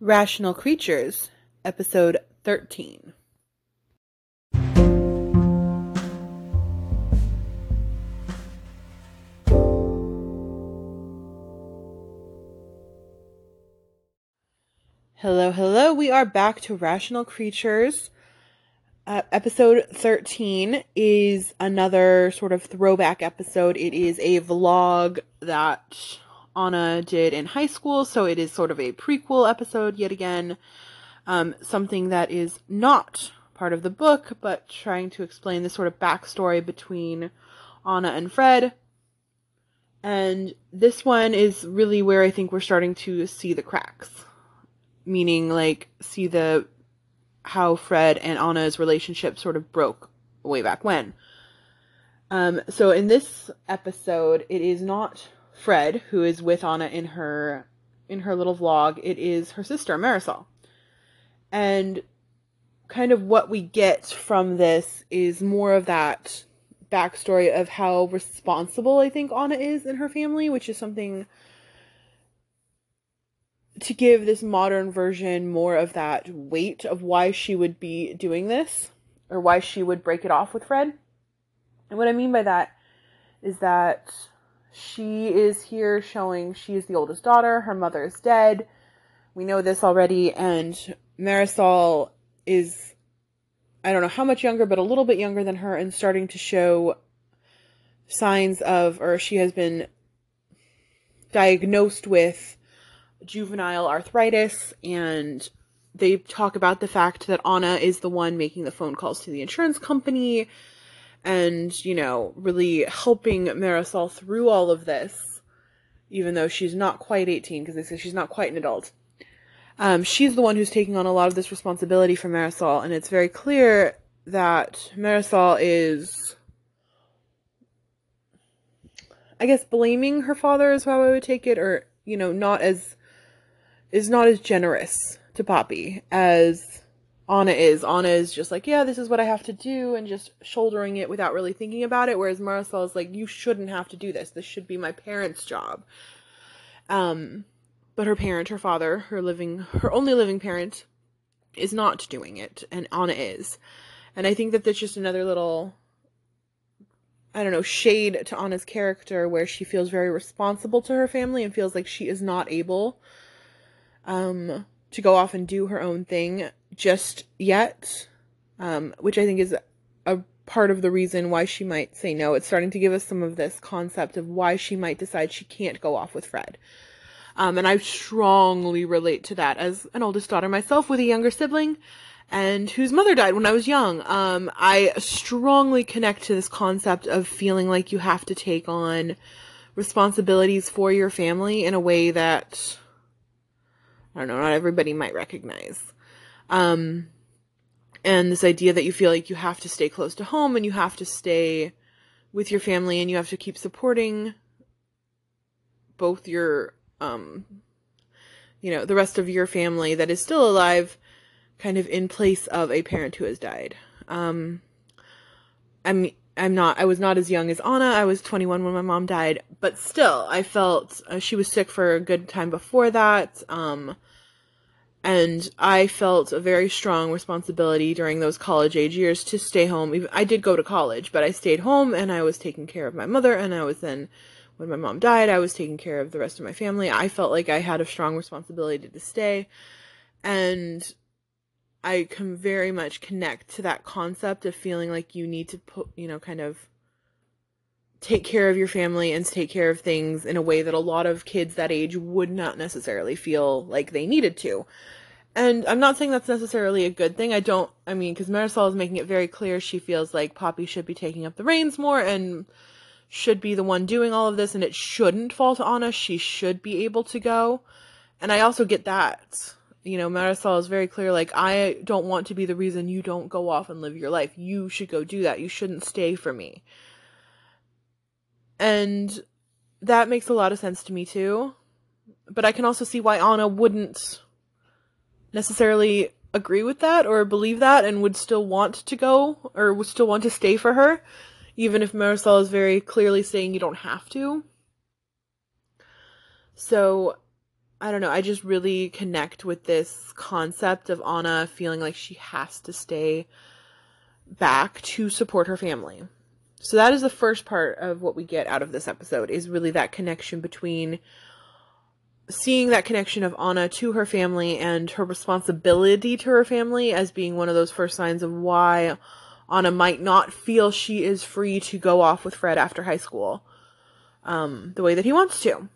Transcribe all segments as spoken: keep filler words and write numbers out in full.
Rational Creatures, episode thirteen. Hello, hello. We are back to Rational Creatures. Uh, episode thirteen is another sort of throwback episode. It is a vlog that Anna did in high school, so it is sort of a prequel episode yet again. Um, something that is not part of the book, but trying to explain the sort of backstory between Anna and Fred. And this one is really where I think we're starting to see the cracks. Meaning, like, see the how Fred and Anna's relationship sort of broke way back when. Um, so in this episode, it is not Fred who is with Anna in her in her little vlog. It is her sister, Marisol. And kind of what we get from this is more of that backstory of how responsible I think Anna is in her family, which is something to give this modern version more of that weight of why she would be doing this, or why she would break it off with Fred. And what I mean by that is that she is here showing she is the oldest daughter, her mother is dead. We know this already, and Marisol is, I don't know how much younger, but a little bit younger than her, and starting to show signs of, or she has been diagnosed with juvenile arthritis, and they talk about the fact that Anna is the one making the phone calls to the insurance company and, you know, really helping Marisol through all of this, even though she's not quite eighteen, because they say she's not quite an adult. Um, she's the one who's taking on a lot of this responsibility for Marisol, and it's very clear that Marisol is, I guess, blaming her father is how I would take it, or, you know, not as is not as generous to Poppy as Anna is. Anna is just like, yeah, this is what I have to do, and just shouldering it without really thinking about it, whereas Marisol is like, you shouldn't have to do this. This should be my parents' job. Um, but her parent, her father, her living, her only living parent, is not doing it, and Anna is. And I think that that's just another little, I don't know, shade to Anna's character, where she feels very responsible to her family and feels like she is not able Um, to go off and do her own thing just yet, um, which I think is a part of the reason why she might say no. It's starting to give us some of this concept of why she might decide she can't go off with Fred. Um, and I strongly relate to that as an oldest daughter myself with a younger sibling, and whose mother died when I was young. Um, I strongly connect to this concept of feeling like you have to take on responsibilities for your family in a way that, I don't know, not everybody might recognize. Um, and this idea that you feel like you have to stay close to home, and you have to stay with your family, and you have to keep supporting both your, um, you know, the rest of your family that is still alive, kind of in place of a parent who has died. Um, I'm, I'm not, I was not as young as Anna. I was twenty-one when my mom died, but still, I felt, uh, she was sick for a good time before that. Um, And I felt a very strong responsibility during those college age years to stay home. Even, I did go to college, but I stayed home, and I was taking care of my mother, and I was then, when my mom died, I was taking care of the rest of my family. I felt like I had a strong responsibility to stay, and I can very much connect to that concept of feeling like you need to put, you know, kind of take care of your family and take care of things in a way that a lot of kids that age would not necessarily feel like they needed to. And I'm not saying that's necessarily a good thing. I don't, I mean, because Marisol is making it very clear she feels like Poppy should be taking up the reins more and should be the one doing all of this, and it shouldn't fall to Anna. She should be able to go. And I also get that. You know, Marisol is very clear, like, I don't want to be the reason you don't go off and live your life. You should go do that. You shouldn't stay for me. And that makes a lot of sense to me too. But I can also see why Anna wouldn't necessarily agree with that or believe that, and would still want to go, or would still want to stay for her, even if Marisol is very clearly saying you don't have to. So I don't know, I just really connect with this concept of Anna feeling like she has to stay back to support her family. So that is the first part of what we get out of this episode, is really that connection between seeing that connection of Anna to her family and her responsibility to her family as being one of those first signs of why Anna might not feel she is free to go off with Fred after high school um, the way that he wants to.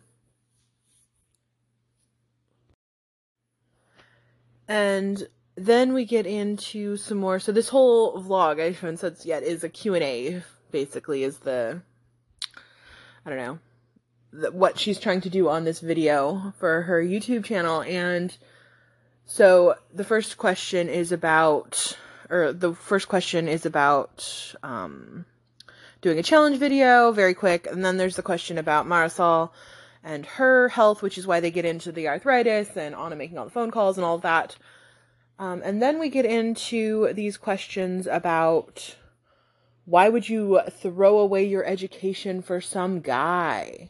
And then we get into some more. So this whole vlog, I haven't said yet, is a Q and A, basically, is the, I don't know, the, what she's trying to do on this video for her YouTube channel. And so the first question is about, or the first question is about um, doing a challenge video, very quick. And then there's the question about Marisol and her health, which is why they get into the arthritis and Anna making all the phone calls and all of that. Um, and then we get into these questions about why would you throw away your education for some guy?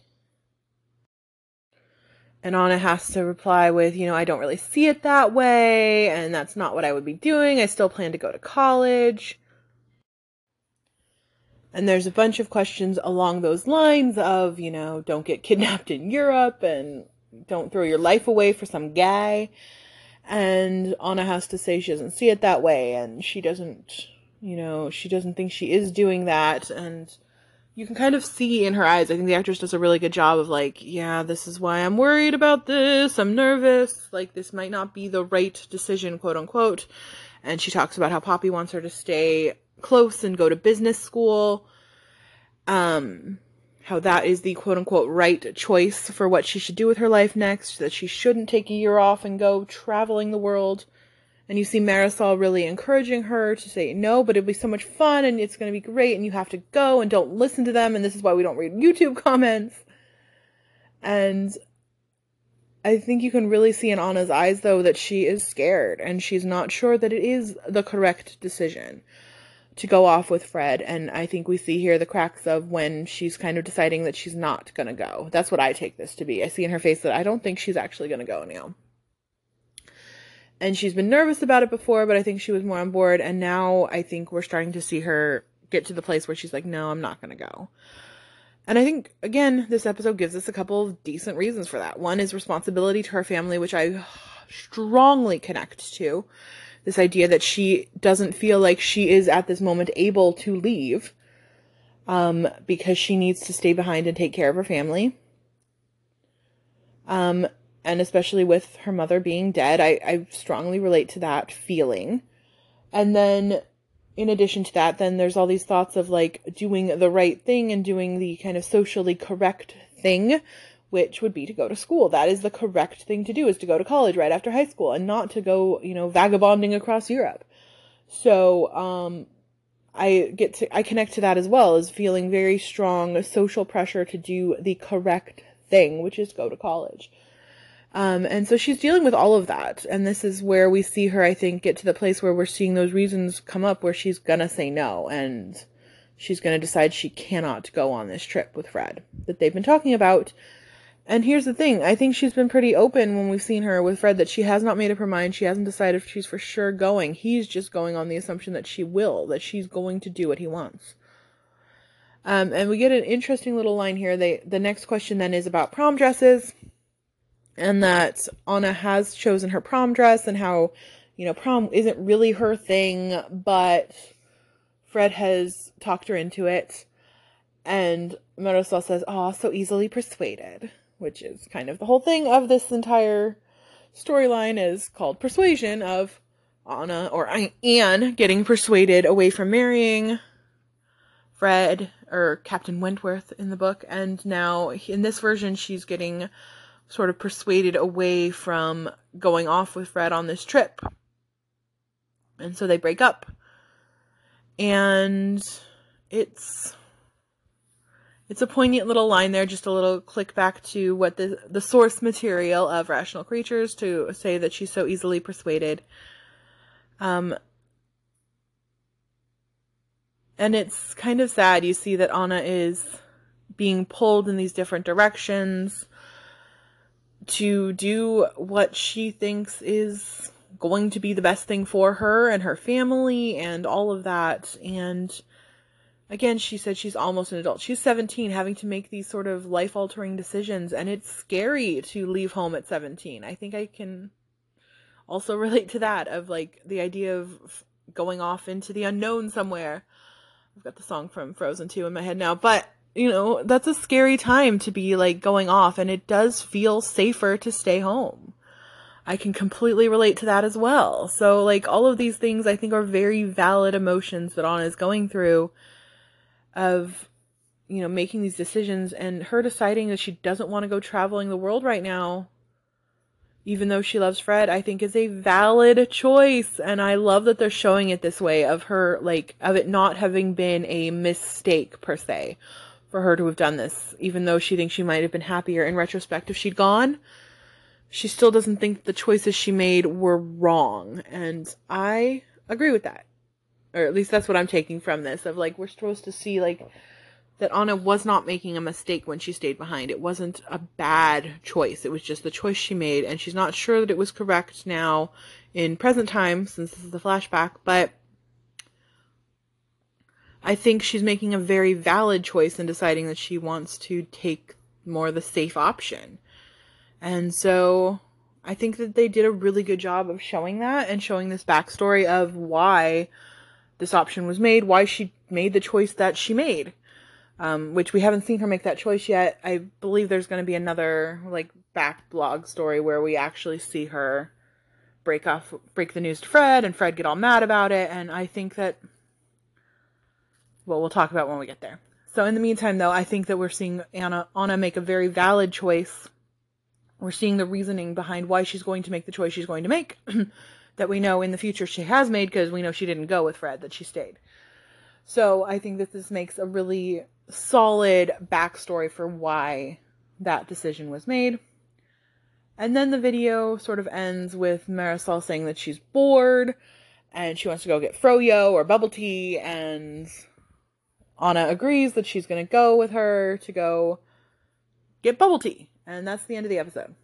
And Anna has to reply with, you know, I don't really see it that way, and that's not what I would be doing. I still plan to go to college. And there's a bunch of questions along those lines of, you know, don't get kidnapped in Europe and don't throw your life away for some guy. And Anna has to say she doesn't see it that way, and she doesn't, you know, she doesn't think she is doing that. And you can kind of see in her eyes, I think the actress does a really good job of like, yeah, this is why I'm worried about this. I'm nervous. Like, this might not be the right decision, quote unquote. And she talks about how Poppy wants her to stay close and go to business school. Um, how that is the quote-unquote right choice for what she should do with her life next, that she shouldn't take a year off and go traveling the world. And you see Marisol really encouraging her to say no, but it'll be so much fun and it's going to be great and you have to go and don't listen to them, and this is why we don't read YouTube comments. And I think you can really see in Anna's eyes, though, that she is scared and she's not sure that it is the correct decision to go off with Fred. And I think we see here the cracks of when she's kind of deciding that she's not going to go. That's what I take this to be. I see in her face that I don't think she's actually going to go now. And she's been nervous about it before, but I think she was more on board. And now I think we're starting to see her get to the place where she's like, no, I'm not going to go. And I think, again, this episode gives us a couple of decent reasons for that. One is responsibility to her family, which I strongly connect to. This idea that she doesn't feel like she is at this moment able to leave um, because she needs to stay behind and take care of her family. Um, and especially with her mother being dead, I, I strongly relate to that feeling. And then in addition to that, then there's all these thoughts of like doing the right thing and doing the kind of socially correct thing, which would be to go to school. That is the correct thing to do, is to go to college right after high school and not to go, you know, vagabonding across Europe. So, um, I get to, I connect to that as well, as feeling very strong social pressure to do the correct thing, which is go to college. Um, and so she's dealing with all of that. And this is where we see her, I think, get to the place where we're seeing those reasons come up where she's gonna say no. And she's gonna decide she cannot go on this trip with Fred that they've been talking about. And here's the thing, I think she's been pretty open when we've seen her with Fred that she has not made up her mind. She hasn't decided if she's for sure going. He's just going on the assumption that she will, that she's going to do what he wants. Um, and we get an interesting little line here. They, the next question then is about prom dresses, and that Anna has chosen her prom dress and how, you know, prom isn't really her thing, but Fred has talked her into it. And Marisol says, "Oh, so easily persuaded," which is kind of the whole thing of this entire storyline, is called persuasion, of Anna, or Anne, getting persuaded away from marrying Fred, or Captain Wentworth in the book. And now in this version, she's getting sort of persuaded away from going off with Fred on this trip. And so they break up. And it's... It's a poignant little line there, just a little click back to what the the source material of Rational Creatures, to say that she's so easily persuaded. Um, and it's kind of sad. You see that Anna is being pulled in these different directions to do what she thinks is going to be the best thing for her and her family and all of that. And again, she said she's almost an adult. She's seventeen, having to make these sort of life-altering decisions, and it's scary to leave home at seventeen. I think I can also relate to that, of like the idea of going off into the unknown somewhere. I've got the song from Frozen two in my head now, but you know, that's a scary time to be like going off, and it does feel safer to stay home. I can completely relate to that as well. So like all of these things I think are very valid emotions that Anna is going through, of, you know, making these decisions, and her deciding that she doesn't want to go traveling the world right now, even though she loves Fred, I think is a valid choice. And I love that they're showing it this way, of her, like, of it not having been a mistake per se for her to have done this, even though she thinks she might have been happier in retrospect if she'd gone. She still doesn't think the choices she made were wrong. And I agree with that. Or at least that's what I'm taking from this, of like, we're supposed to see like that Anna was not making a mistake when she stayed behind. It wasn't a bad choice. It was just the choice she made, and she's not sure that it was correct now in present time, since this is the flashback, but I think she's making a very valid choice in deciding that she wants to take more the safe option. And so I think that they did a really good job of showing that, and showing this backstory of why this option was made, why she made the choice that she made. Um, which we haven't seen her make that choice yet. I believe there's going to be another, like, back blog story where we actually see her break off, break the news to Fred, and Fred get all mad about it, and I think that, well, we'll talk about when we get there. So in the meantime, though, I think that we're seeing Anna, Anna make a very valid choice. We're seeing the reasoning behind why she's going to make the choice she's going to make, that we know in the future she has made, because we know she didn't go with Fred, that she stayed. So I think that this makes a really solid backstory for why that decision was made. And then the video sort of ends with Marisol saying that she's bored and she wants to go get froyo or bubble tea, and Anna agrees that she's going to go with her to go get bubble tea. And that's the end of the episode.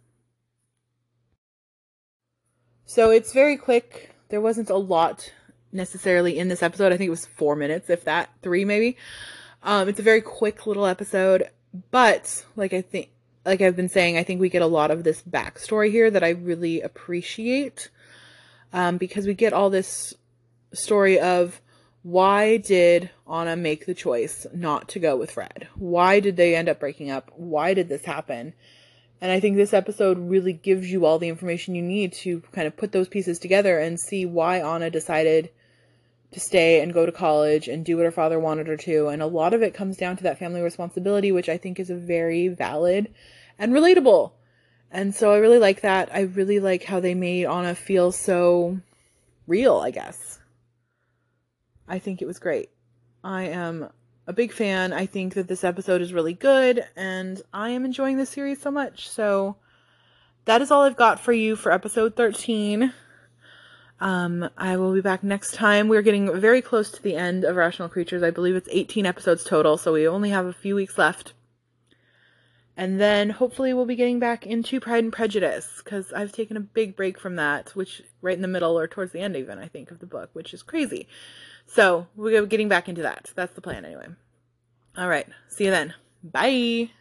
So it's very quick. There wasn't a lot necessarily in this episode. I think it was four minutes, if that, three maybe. Um, it's a very quick little episode, but like I think, like I've been saying, I think we get a lot of this backstory here that I really appreciate, um, because we get all this story of why did Anna make the choice not to go with Fred? Why did they end up breaking up? Why did this happen? And I think this episode really gives you all the information you need to kind of put those pieces together and see why Anna decided to stay and go to college and do what her father wanted her to. And a lot of it comes down to that family responsibility, which I think is a very valid and relatable. And so I really like that. I really like how they made Anna feel so real, I guess. I think it was great. I am a big fan. I think that this episode is really good, and I am enjoying this series so much. So that is all I've got for you for episode thirteen. Um, I will be back next time. We're getting very close to the end of Rational Creatures. I believe it's eighteen episodes total, so we only have a few weeks left. And then hopefully we'll be getting back into Pride and Prejudice, because I've taken a big break from that, which right in the middle or towards the end even, I think, of the book, which is crazy. So we're getting back into that. That's the plan anyway. All right. See you then. Bye.